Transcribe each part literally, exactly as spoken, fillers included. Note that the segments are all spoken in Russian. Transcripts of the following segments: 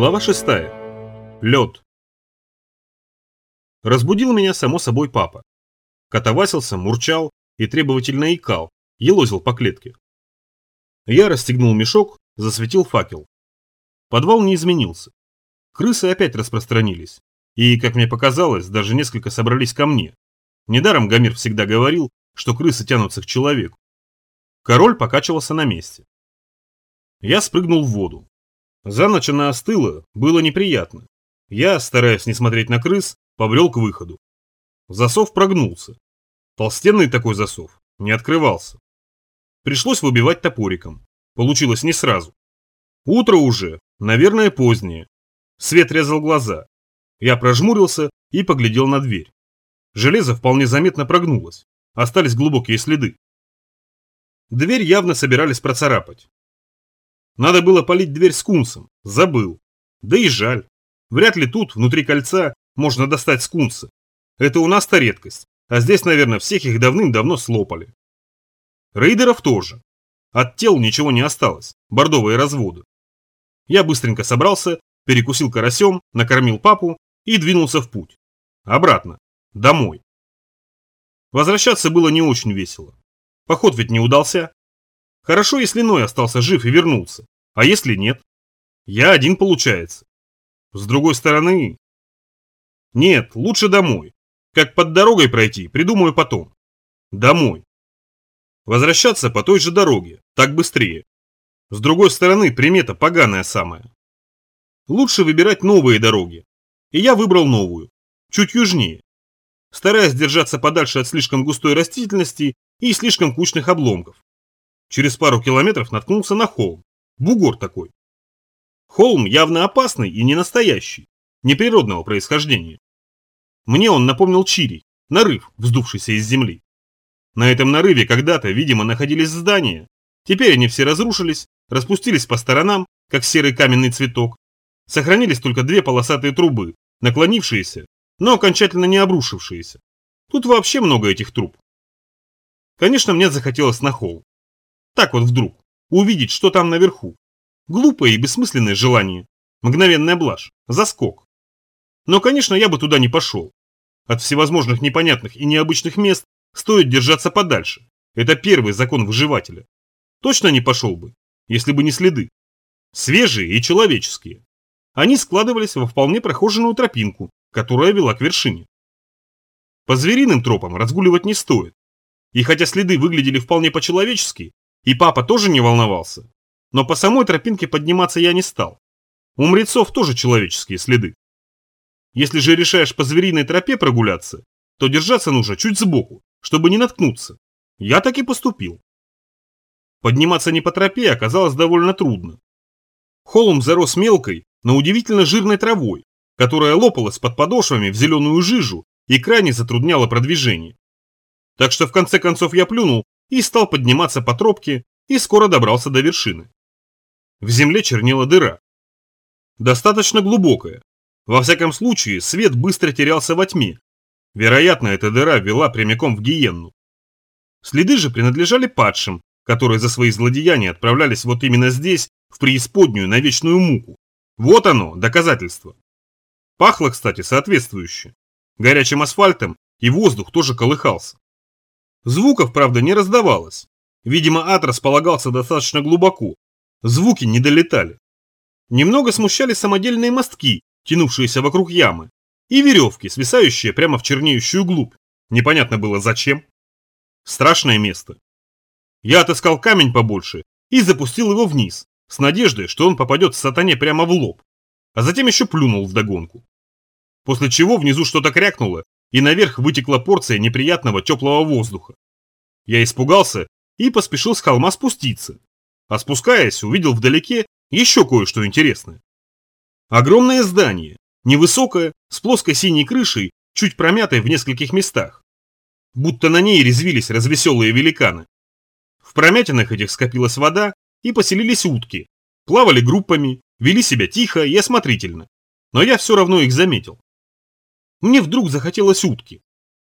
Глава шестая. Лед. Разбудил меня, само собой, папа. Катавасился, мурчал и требовательно икал, елозил по клетке. Я расстегнул мешок, засветил факел. Подвал не изменился. Крысы опять распространились. И, как мне показалось, даже несколько собрались ко мне. Недаром Гомер всегда говорил, что крысы тянутся к человеку. Король покачивался на месте. Я спрыгнул в воду. За ночь она остыла, было неприятно. Я, стараясь не смотреть на крыс, побрел к выходу. Засов прогнулся. Толстенный такой засов, не открывался. Пришлось выбивать топориком. Получилось не сразу. Утро уже, наверное, позднее. Свет резал глаза. Я прожмурился и поглядел на дверь. Железо вполне заметно прогнулось. Остались глубокие следы. Дверь явно собирались процарапать. Надо было полить дверь скунсом. Забыл. Да и жаль. Вряд ли тут, внутри кольца, можно достать скунса. Это у нас-то редкость. А здесь, наверное, всех их давным-давно слопали. Рейдеров тоже. От тел ничего не осталось. Бордовые разводы. Я быстренько собрался, перекусил карасем, накормил папу и двинулся в путь. Обратно. Домой. Возвращаться было не очень весело. Поход ведь не удался. Хорошо, если Ной остался жив и вернулся. А если нет? Я один, получается. С другой стороны... Нет, лучше домой. Как под дорогой пройти, придумаю потом. Домой. Возвращаться по той же дороге, так быстрее. С другой стороны, примета поганая самая. Лучше выбирать новые дороги. И я выбрал новую. Чуть южнее. Стараясь держаться подальше от слишком густой растительности и слишком кучных обломков. Через пару километров наткнулся на холм. Бугор такой. Холм явно опасный и не настоящий, неприродного происхождения. Мне он напомнил чирий, нарыв, вздувшийся из земли. На этом нарыве когда-то, видимо, находились здания. Теперь они все разрушились, распустились по сторонам, как серый каменный цветок. Сохранились только две полосатые трубы, наклонившиеся, но окончательно не обрушившиеся. Тут вообще много этих труб. Конечно, мне захотелось на холм. Так вот вдруг, увидеть, что там наверху. Глупое и бессмысленное желание. Мгновенная блажь. Заскок. Но, конечно, я бы туда не пошел. От всевозможных непонятных и необычных мест стоит держаться подальше. Это первый закон выживателя. Точно не пошел бы, если бы не следы. Свежие и человеческие. Они складывались во вполне прохоженную тропинку, которая вела к вершине. По звериным тропам разгуливать не стоит. И хотя следы выглядели вполне по-человечески, и папа тоже не волновался, но по самой тропинке подниматься я не стал. У мрецов тоже человеческие следы. Если же решаешь по звериной тропе прогуляться, то держаться нужно чуть сбоку, чтобы не наткнуться. Я так и поступил. Подниматься не по тропе оказалось довольно трудно. Холм зарос мелкой, но удивительно жирной травой, которая лопалась под подошвами в зеленую жижу и крайне затрудняла продвижение. Так что в конце концов я плюнул и стал подниматься по тропке и скоро добрался до вершины. В земле чернела дыра. Достаточно глубокая. Во всяком случае, свет быстро терялся во тьме. Вероятно, эта дыра вела прямиком в гиенну. Следы же принадлежали падшим, которые за свои злодеяния отправлялись вот именно здесь, в преисподнюю на вечную муку. Вот оно, доказательство. Пахло, кстати, соответствующе. Горячим асфальтом, и воздух тоже колыхался. Звуков, правда, не раздавалось. Видимо, ад располагался достаточно глубоко. Звуки не долетали. Немного смущали самодельные мостки, тянувшиеся вокруг ямы, и веревки, свисающие прямо в чернеющую глубь. Непонятно было зачем. Страшное место. Я отыскал камень побольше и запустил его вниз, с надеждой, что он попадет сатане прямо в лоб, а затем еще плюнул вдогонку. После чего внизу что-то крякнуло, и наверх вытекла порция неприятного теплого воздуха. Я испугался и поспешил с холма спуститься, а спускаясь, увидел вдалеке еще кое-что интересное. Огромное здание, невысокое, с плоской синей крышей, чуть промятой в нескольких местах. Будто на ней резвились развеселые великаны. В промятинах этих скопилась вода, и поселились утки. Плавали группами, вели себя тихо и осмотрительно. Но я все равно их заметил. Мне вдруг захотелось утки.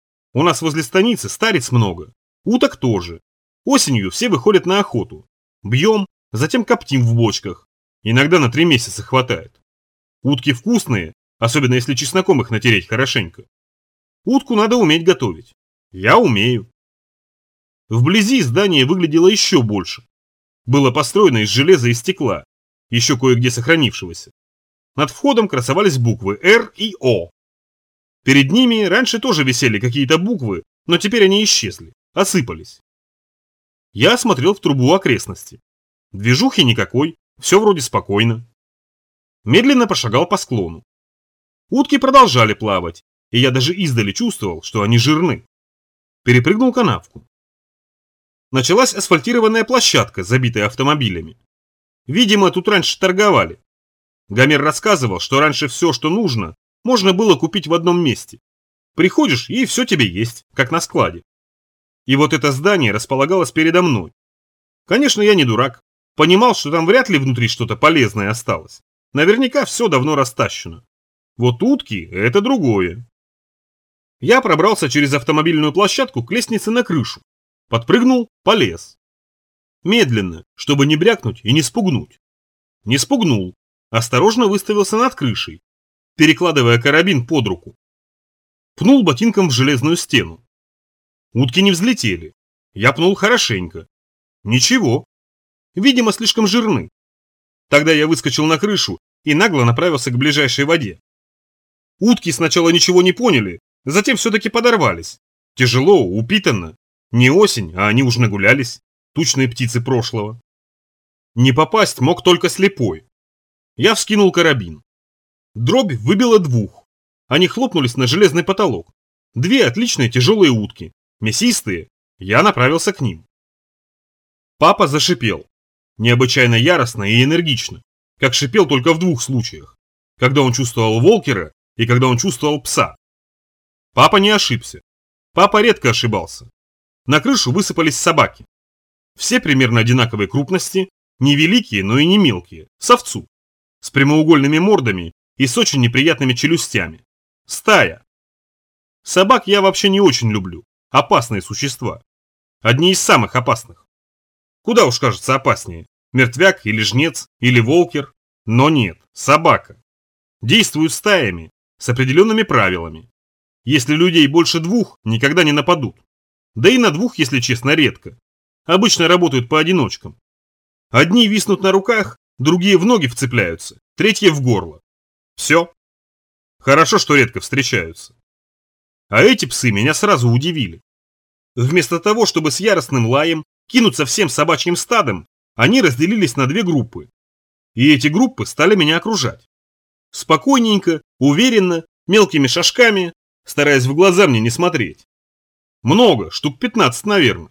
У нас возле станицы старец много, уток тоже. Осенью все выходят на охоту. Бьем, затем коптим в бочках. Иногда на три месяца хватает. Утки вкусные, особенно если чесноком их натереть хорошенько. Утку надо уметь готовить. Я умею. Вблизи здание выглядело еще больше. Было построено из железа и стекла, еще кое-где сохранившегося. Над входом красовались буквы Р и О. Перед ними раньше тоже висели какие-то буквы, но теперь они исчезли, осыпались. Я осмотрел в трубу окрестности. Движухи никакой, все вроде спокойно. Медленно пошагал по склону. Утки продолжали плавать, и я даже издали чувствовал, что они жирны. Перепрыгнул канавку. Началась асфальтированная площадка, забитая автомобилями. Видимо, тут раньше торговали. Гомер рассказывал, что раньше все, что нужно, можно было купить в одном месте. Приходишь, и все тебе есть, как на складе. И вот это здание располагалось передо мной. Конечно, я не дурак. Понимал, что там вряд ли внутри что-то полезное осталось. Наверняка все давно растащено. Вот утки – это другое. Я пробрался через автомобильную площадку к лестнице на крышу. Подпрыгнул, полез. Медленно, чтобы не брякнуть и не спугнуть. Не спугнул. Осторожно выставился над крышей, перекладывая карабин под руку. Пнул ботинком в железную стену. Утки не взлетели. Я пнул хорошенько. Ничего. Видимо, слишком жирны. Тогда я выскочил на крышу и нагло направился к ближайшей воде. Утки сначала ничего не поняли, затем все-таки подорвались. Тяжело, упитанно. Не осень, а они уж нагулялись. Тучные птицы прошлого. Не попасть мог только слепой. Я вскинул карабин. Дробь выбила двух. Они хлопнулись на железный потолок. Две отличные тяжелые утки. Мясистые. Я направился к ним. Папа зашипел. Необычайно яростно и энергично. Как шипел только в двух случаях. Когда он чувствовал волкера и когда он чувствовал пса. Папа не ошибся. Папа редко ошибался. На крышу высыпались собаки. Все примерно одинаковой крупности, не великие, но и не мелкие, с овцу. С прямоугольными мордами и с очень неприятными челюстями. Стая. Собак я вообще не очень люблю. Опасные существа. Одни из самых опасных. Куда уж кажется опаснее. Мертвяк или жнец, или волкер. Но нет, собака. Действуют стаями, с определенными правилами. Если людей больше двух, никогда не нападут. Да и на двух, если честно, редко. Обычно работают по одиночкам. Одни виснут на руках, другие в ноги вцепляются, третьи в горло. Все. Хорошо, что редко встречаются. А эти псы меня сразу удивили. Вместо того, чтобы с яростным лаем кинуться всем собачьим стадом, они разделились на две группы. И эти группы стали меня окружать. Спокойненько, уверенно, мелкими шажками, стараясь в глаза мне не смотреть. Много, штук пятнадцать, наверное.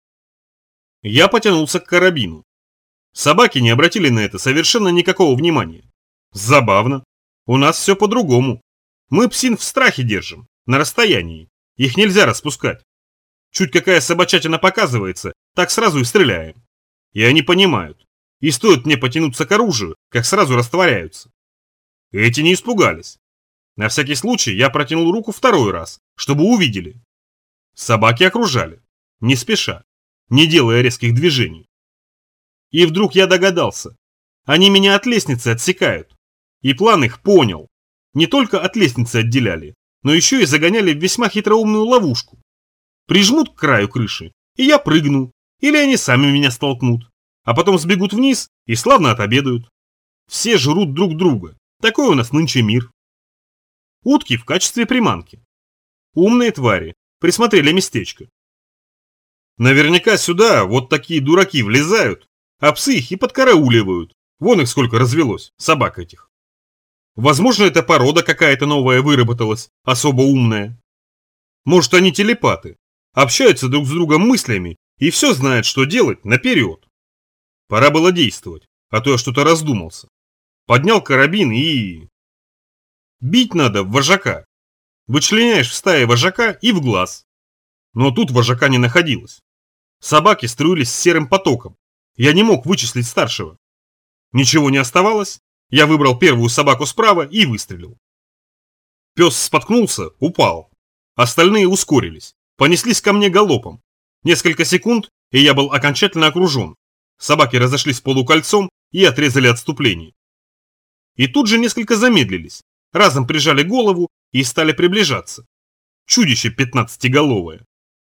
Я потянулся к карабину. Собаки не обратили на это совершенно никакого внимания. Забавно. У нас все по-другому. Мы псин в страхе держим, на расстоянии. Их нельзя распускать. Чуть какая собачатина показывается, так сразу и стреляем. И они понимают. И стоит мне потянуться к оружию, как сразу растворяются. Эти не испугались. На всякий случай я протянул руку второй раз, чтобы увидели. Собаки окружали, не спеша, не делая резких движений. И вдруг я догадался. Они меня от лестницы отсекают. И план их понял. Не только от лестницы отделяли, но еще и загоняли в весьма хитроумную ловушку. Прижмут к краю крыши, и я прыгну, или они сами меня столкнут, а потом сбегут вниз и славно отобедают. Все жрут друг друга, такой у нас нынче мир. Утки в качестве приманки. Умные твари, присмотрели местечко. Наверняка сюда вот такие дураки влезают, а псы их и подкарауливают. Вон их сколько развелось, собак этих. Возможно, эта порода какая-то новая выработалась, особо умная. Может, они телепаты, общаются друг с другом мыслями и все знают, что делать наперед. Пора было действовать, а то я что-то раздумался. Поднял карабин и... Бить надо в вожака. Вычленяешь в стае вожака и в глаз. Но тут вожака не находилось. Собаки струились серым потоком. Я не мог вычислить старшего. Ничего не оставалось. Я выбрал первую собаку справа и выстрелил. Пес споткнулся, упал. Остальные ускорились, понеслись ко мне галопом. Несколько секунд, и я был окончательно окружен. Собаки разошлись полукольцом и отрезали отступление. и тут же несколько замедлились, разом прижали голову и стали приближаться. Чудище пятнадцатиголовое.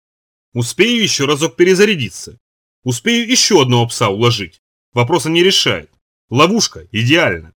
Успею еще разок перезарядиться. Успею еще одного пса уложить. Вопроса не решает. Ловушка идеальна.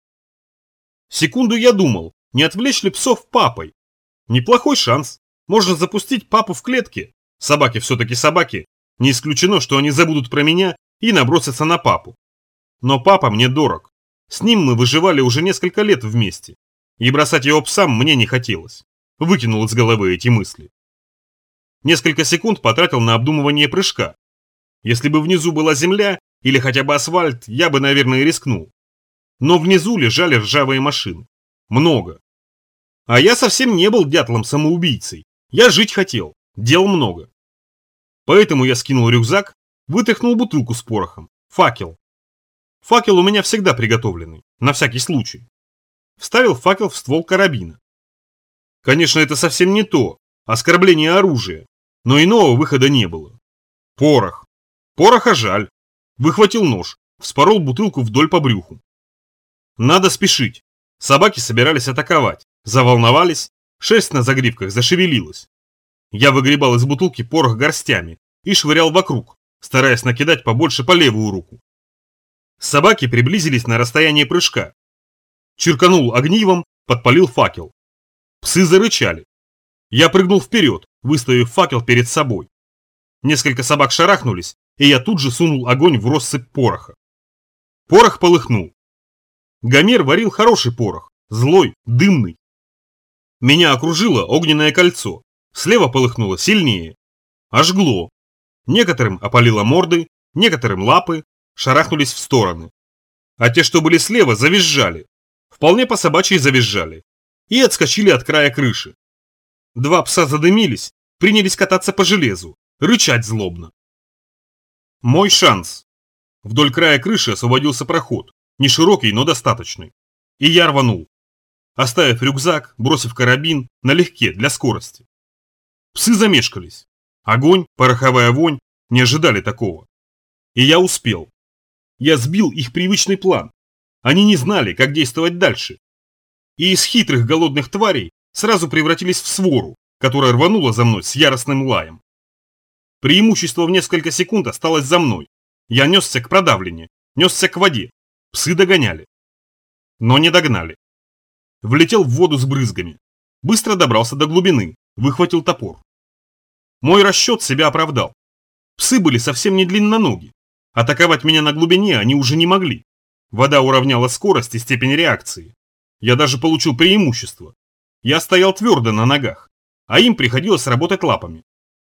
Секунду я думал, не отвлечь ли псов папой. Неплохой шанс. Можно запустить папу в клетке. Собаки все-таки собаки. Не исключено, что они забудут про меня и набросятся на папу. Но папа мне дорог. С ним мы выживали уже несколько лет вместе. И бросать его псам мне не хотелось. Выкинул из головы эти мысли. Несколько секунд потратил на обдумывание прыжка. Если бы внизу была земля или хотя бы асфальт, я бы, наверное, рискнул. Но внизу лежали ржавые машины. Много. А я совсем не был дятлом-самоубийцей. Я жить хотел. Дел много. Поэтому я скинул рюкзак, вытряхнул бутылку с порохом. Факел. Факел у меня всегда приготовленный. На всякий случай. Вставил факел в ствол карабина. Конечно, это совсем не то. Оскорбление оружия. Но иного выхода не было. Порох. Пороха жаль. Выхватил нож. Вспорол бутылку вдоль по брюху. Надо спешить. Собаки собирались атаковать. Заволновались. Шерсть на загривках зашевелилась. Я выгребал из бутылки порох горстями и швырял вокруг, стараясь накидать побольше по левую руку. Собаки приблизились на расстояние прыжка. Чирканул огнивом, подпалил факел. Псы зарычали. Я прыгнул вперед, выставив факел перед собой. Несколько собак шарахнулись, и я тут же сунул огонь в россыпь пороха. Порох полыхнул. Гомер варил хороший порох, злой, дымный. Меня окружило огненное кольцо. Слева полыхнуло сильнее. Ожгло. Некоторым опалило морды, некоторым лапы, шарахнулись в стороны. А те, что были слева, завизжали. Вполне по-собачьи завизжали. И отскочили от края крыши. Два пса задымились, принялись кататься по железу, рычать злобно. Мой шанс. Вдоль края крыши освободился проход. Не широкий, но достаточный. И я рванул. Оставив рюкзак, бросив карабин, налегке, для скорости. Псы замешкались. Огонь, пороховая вонь, не ожидали такого. И я успел. Я сбил их привычный план. Они не знали, как действовать дальше. И из хитрых голодных тварей сразу превратились в свору, которая рванула за мной с яростным лаем. Преимущество в несколько секунд осталось за мной. Я несся к продавлению, несся к воде. Псы догоняли. Но не догнали. Влетел в воду с брызгами. Быстро добрался до глубины, выхватил топор. Мой расчет себя оправдал. Псы были совсем не длинноногие. Атаковать меня на глубине они уже не могли. Вода уравняла скорость и степень реакции. Я даже получил преимущество. Я стоял твердо на ногах, а им приходилось работать лапами.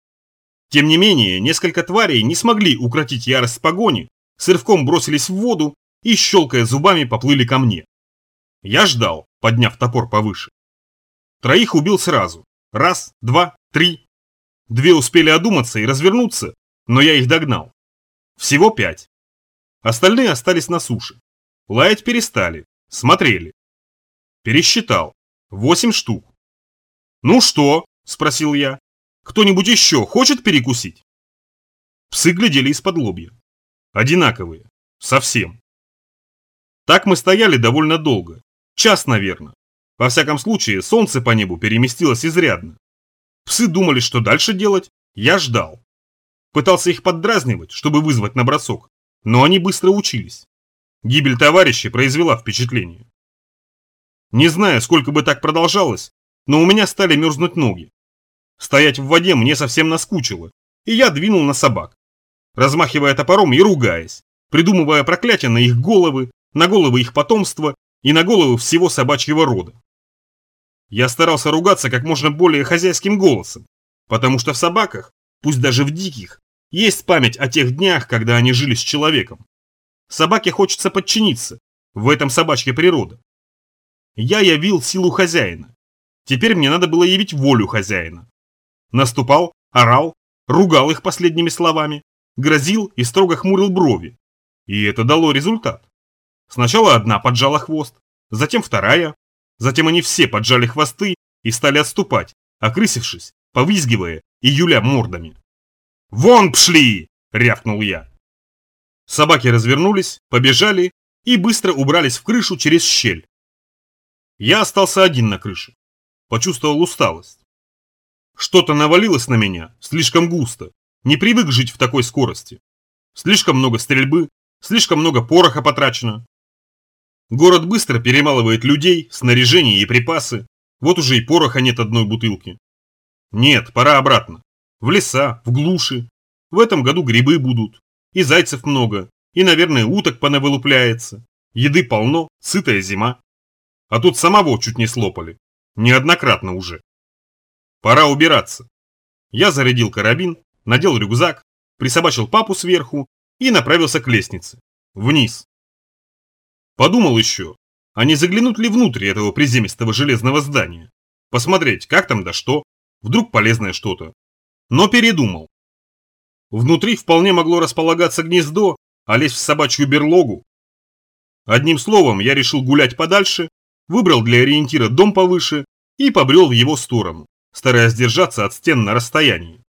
Тем не менее, несколько тварей не смогли укротить ярость погони, с рывком бросились в воду и, щелкая зубами, поплыли ко мне. Я ждал, подняв топор повыше. Троих убил сразу. Раз, два, три. Две успели одуматься и развернуться, но я их догнал. Всего пять. Остальные остались на суше. Лаять перестали, смотрели. Пересчитал. Восемь штук. «Ну что?» – спросил я. «Кто-нибудь еще хочет перекусить?» Псы глядели из-под лобья. Одинаковые. Совсем. Так мы стояли довольно долго. Час, наверное. Во всяком случае, солнце по небу переместилось изрядно. Псы думали, что дальше делать. Я ждал. Пытался их поддразнивать, чтобы вызвать на бросок. Но они быстро учились. Гибель товарищей произвела впечатление. Не знаю, сколько бы так продолжалось, но у меня стали мерзнуть ноги. Стоять в воде мне совсем наскучило, и я двинул на собак, размахивая топором и ругаясь, придумывая проклятия на их головы, на головы их потомства и на головы всего собачьего рода. Я старался ругаться как можно более хозяйским голосом, потому что в собаках, пусть даже в диких, есть память о тех днях, когда они жили с человеком. Собаке хочется подчиниться, в этом собачья природа. Я явил силу хозяина. Теперь мне надо было явить волю хозяина. Наступал, орал, ругал их последними словами, грозил и строго хмурил брови. И это дало результат. Сначала одна поджала хвост, затем вторая, затем они все поджали хвосты и стали отступать, окрысившись, повизгивая и юля мордами. «Вон пшли!» – рявкнул я. Собаки развернулись, побежали и быстро убрались в крышу через щель, Я остался один на крыше. Почувствовал усталость. Что-то навалилось на меня, слишком густо. Не привык жить в такой скорости. Слишком много стрельбы, слишком много пороха потрачено. Город быстро перемалывает людей, снаряжение и припасы. Вот уже и пороха нет одной бутылки. Нет, пора обратно. В леса, в глуши. В этом году грибы будут. И зайцев много. И, наверное, уток понавылупляется. Еды полно, сытая зима. А тут самого чуть не слопали. Неоднократно уже. Пора убираться. Я зарядил карабин, надел рюкзак, присобачил папу сверху и направился к лестнице. Вниз. Подумал еще, а не заглянуть ли внутрь этого приземистого железного здания? Посмотреть, как там да что, вдруг полезное что-то. Но передумал. Внутри вполне могло располагаться гнездо, а лезть в собачью берлогу. Одним словом, я решил гулять подальше, выбрал для ориентира дом повыше и побрел в его сторону, стараясь держаться от стен на расстоянии.